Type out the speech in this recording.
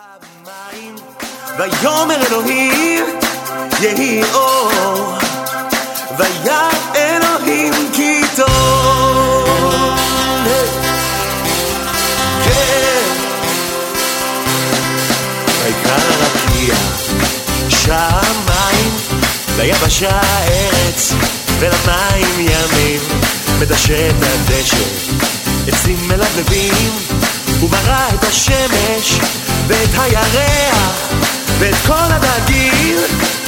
ויאמר אלוהים יהי אור, וירא אלוהים כי טוב. כן, ויקרא הרקיע שמיים, ליבשה ארץ ולמים ימים, מדשא את הדשא עצים מלבלבים, וברא את השמש ואת הירח ואת כל הדגים.